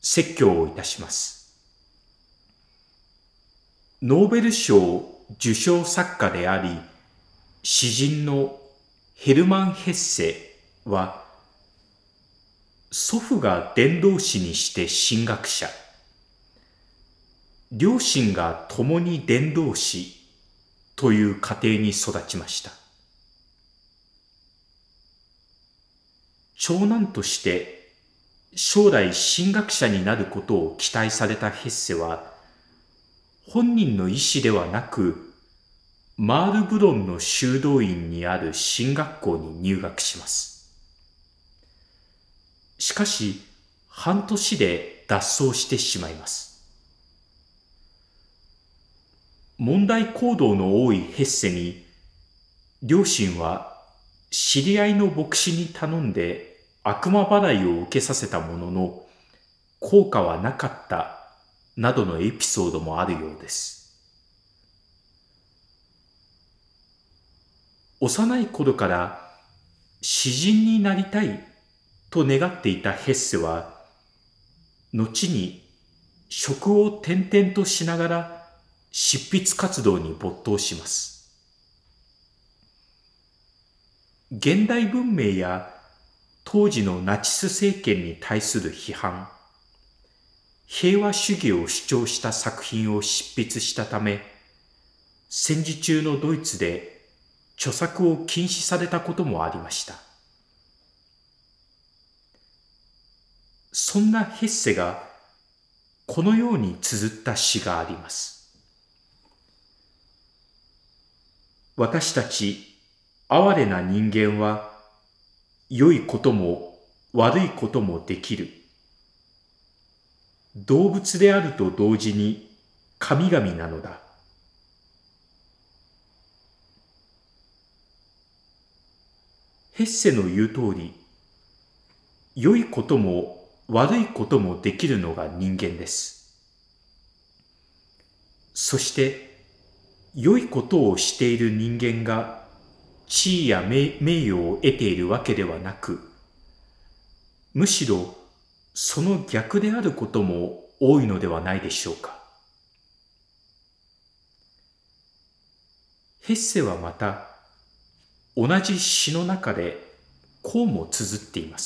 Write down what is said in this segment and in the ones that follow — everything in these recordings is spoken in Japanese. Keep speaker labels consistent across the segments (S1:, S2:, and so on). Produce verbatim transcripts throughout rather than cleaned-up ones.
S1: 説教をいたします。ノーベル賞受賞作家であり、詩人のヘルマン・ヘッセは、祖父が伝道師にして神学者、両親が共に伝道師という家庭に育ちました。長男として将来神学者になることを期待されたヘッセは、本人の意思ではなく、マールブロンの修道院にある神学校に入学します。しかし、半年で脱走してしまいます。問題行動の多いヘッセに、両親は知り合いの牧師に頼んで悪魔払いを受けさせたものの、効果はなかったなどのエピソードもあるようです。幼い頃から詩人になりたいと願っていたヘッセは、後に職を転々としながら執筆活動に没頭します。現代文明や当時のナチス政権に対する批判、平和主義を主張した作品を執筆したため、戦時中のドイツで著作を禁止されたこともありました。そんなヘッセがこのように綴った詩があります。私たち哀れな人間は良いことも悪いこともできる。動物であると同時に神々なのだ。ヘッセの言う通り、良いことも悪いこともできるのが人間です。そして、良いことをしている人間が地位や名誉を得ているわけではなく、むしろその逆であることも多いのではないでしょうか。ヘッセはまた、同じ詩の中でこうも綴っています。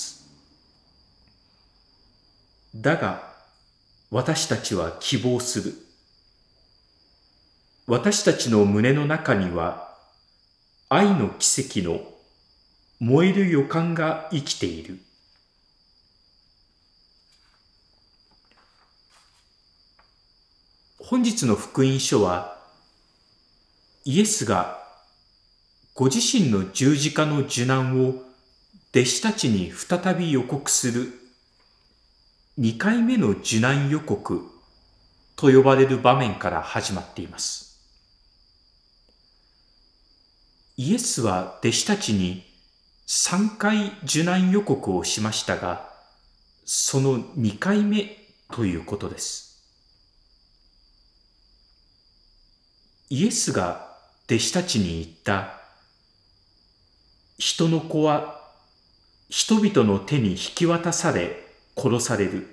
S1: だが、私たちは希望する。私たちの胸の中には、愛の奇跡の燃える予感が生きている。本日の福音書は、イエスがご自身の十字架の受難を弟子たちに再び予告するにかいめの受難予告と呼ばれる場面から始まっています。イエスは弟子たちにさんかい受難予告をしましたが、そのにかいめということです。イエスが弟子たちに言った、人の子は人々の手に引き渡され殺される。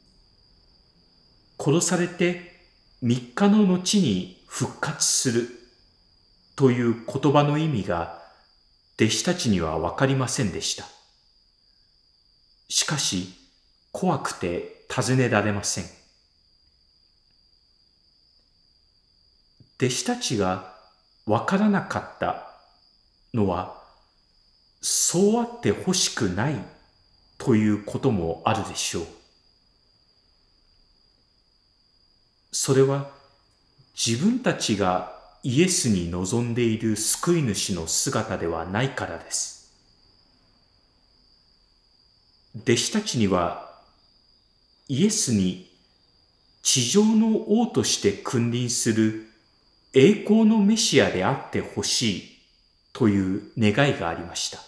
S1: 殺されてみっかの後に復活するという言葉の意味が弟子たちにはわかりませんでした。しかし怖くて尋ねられません。弟子たちがわからなかったのは、そうあってほしくないということもあるでしょう。それは自分たちがイエスに望んでいる救い主の姿ではないからです。弟子たちにはイエスに地上の王として君臨する栄光のメシアであってほしいという願いがありました。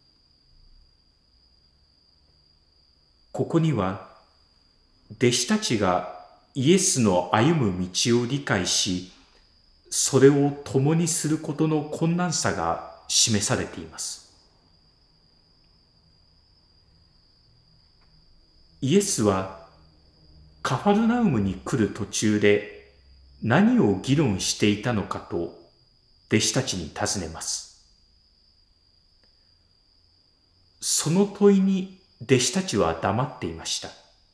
S1: ここには弟子たちがイエスの歩む道を理解し、それを共にすることの困難さが示されています。イエスはカファルナウムに来る途中で何を議論していたのかと弟子たちに尋ねます。その問いに弟子たちは黙っていました。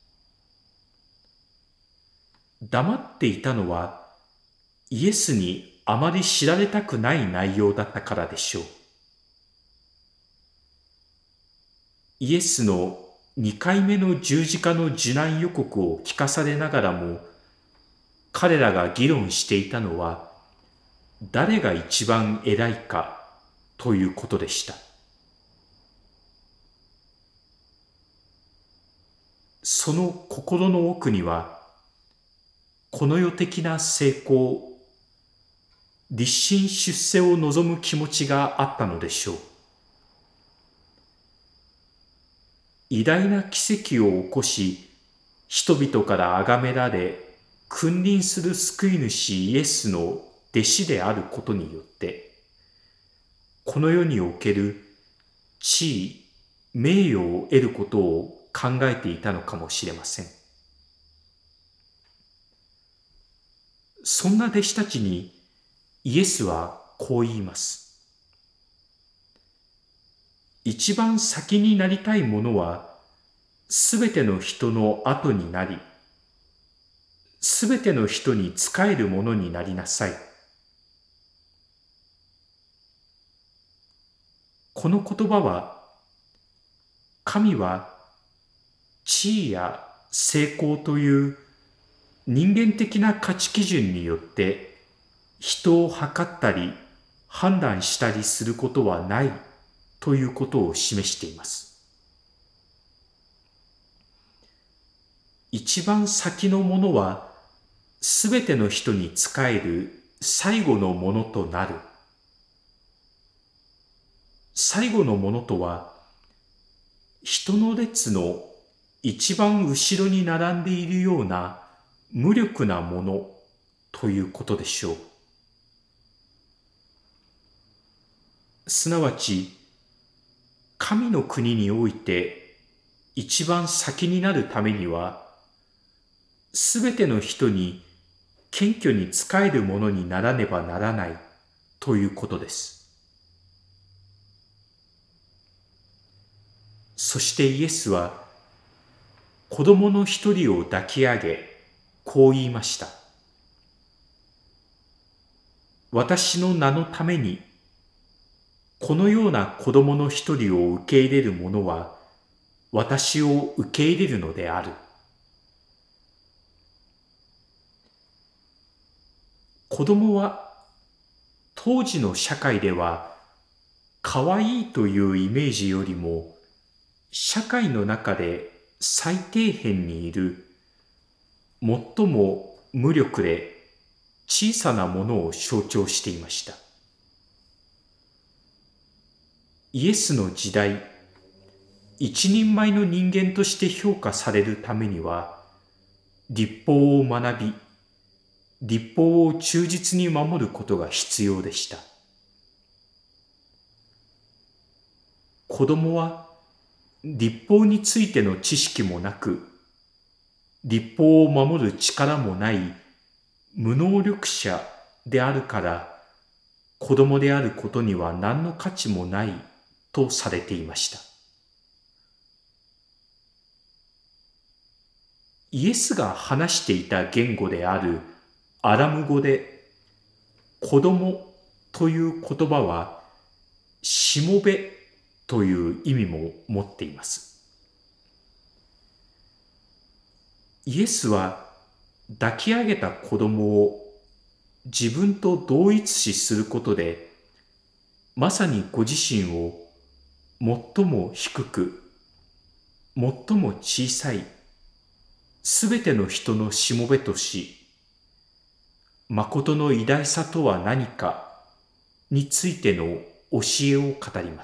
S1: 黙っていたのはイエスにあまり知られたくない内容だったからでしょう。イエスのにかいめの十字架の受難予告を聞かされながらも、彼らが議論していたのは、誰が一番偉いかということでした。その心の奥には、この世的な成功、立身出世を望む気持ちがあったのでしょう。偉大な奇跡を起こし、人々から崇められ、君臨する救い主イエスの弟子であることによって、この世における地位、名誉を得ることを考えていたのかもしれません。そんな弟子たちにイエスはこう言います。一番先になりたいものは、すべての人の後になり、すべての人に仕えるものになりなさい。この言葉は、神は地位や成功という人間的な価値基準によって人を測ったり判断したりすることはないということを示しています。一番先のものはすべての人に仕える最後のものとなる。最後のものとは、人の列の一番後ろに並んでいるような無力なものということでしょう。すなわち、神の国において一番先になるためには、すべての人に謙虚に仕えるものにならねばならないということです。そしてイエスは子供の一人を抱き上げ、こう言いました。私の名のために、このような子供の一人を受け入れる者は、私を受け入れるのである。子供は、当時の社会では、可愛いというイメージよりも、社会の中で最底辺にいる、最も無力で小さなものを象徴していました。イエスの時代、一人前の人間として評価されるためには、律法を学び、律法を忠実に守ることが必要でした。子供は律法についての知識もなく、律法を守る力もない無能力者であるから、子供であることには何の価値もないとされていました。イエスが話していた言語であるアラム語で、子供という言葉は、しもべという意味も持っています。イエスは抱き上げた子供を自分と同一視することで、まさにご自身を最も低く、最も小さい、すべての人のしもべとし、誠の偉大さとは何かについての教えを語ります。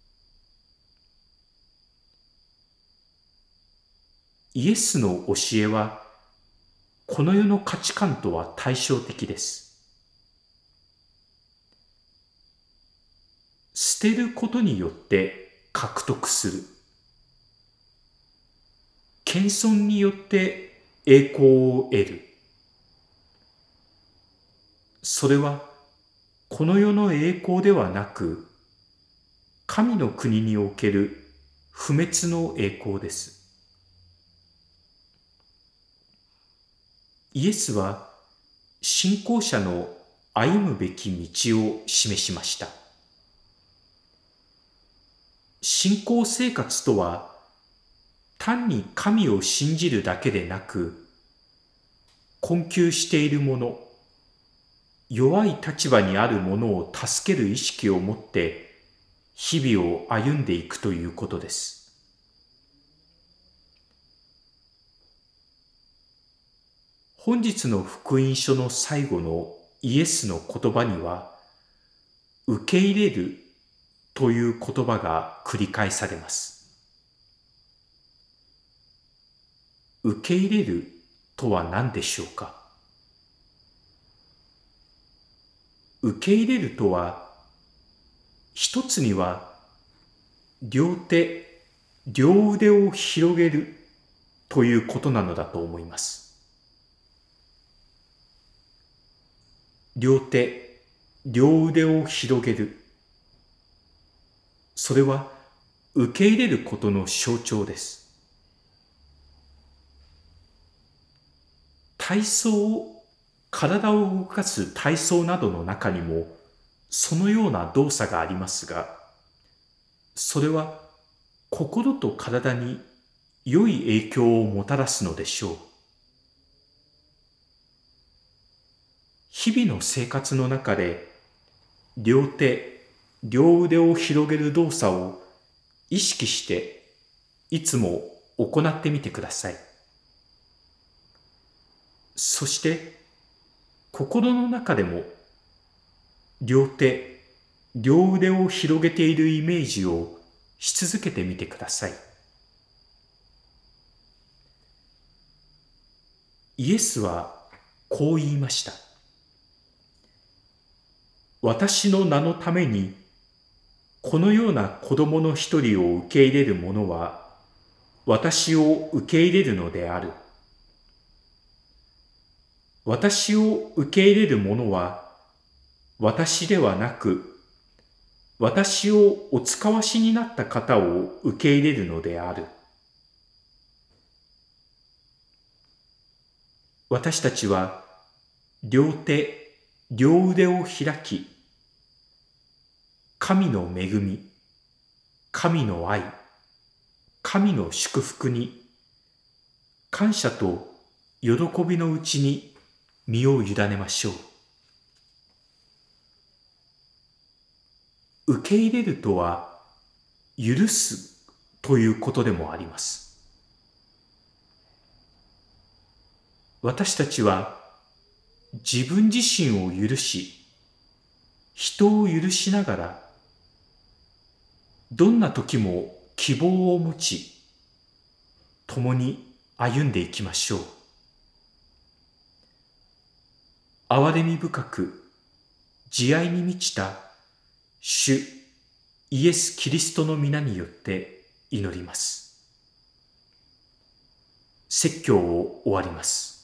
S1: イエスの教えは、この世の価値観とは対照的です。捨てることによって獲得する。謙遜によって栄光を得る。それはこの世の栄光ではなく、神の国における不滅の栄光です。イエスは信仰者の歩むべき道を示しました。信仰生活とは、単に神を信じるだけでなく、困窮している者、弱い立場にある者を助ける意識を持って日々を歩んでいくということです。本日の福音書の最後のイエスの言葉には、受け入れるという言葉が繰り返されます。受け入れるとは何でしょうか。受け入れるとは、一つには両手、両腕を広げるということなのだと思います。両手、両腕を広げる。それは受け入れることの象徴です。体操、体を動かす体操などの中にもそのような動作がありますが、それは心と体に良い影響をもたらすのでしょう。日々の生活の中で両手、両腕を広げる動作を意識していつも行ってみてください。そして心の中でも両手、両腕を広げているイメージをし続けてみてください。イエスはこう言いました。私の名のためにこのような子供の一人を受け入れる者は私を受け入れるのである。私を受け入れる者は私ではなく、私をお使わしになった方を受け入れるのである。私たちは両手、両腕を開き、神の恵み、神の愛、神の祝福に感謝と喜びのうちに身を委ねましょう。受け入れるとは許すということでもあります。私たちは自分自身を許し、人を許しながら、どんな時も希望を持ち、共に歩んでいきましょう。憐れみ深く、慈愛に満ちた主イエス・キリストの皆によって祈ります。説教を終わります。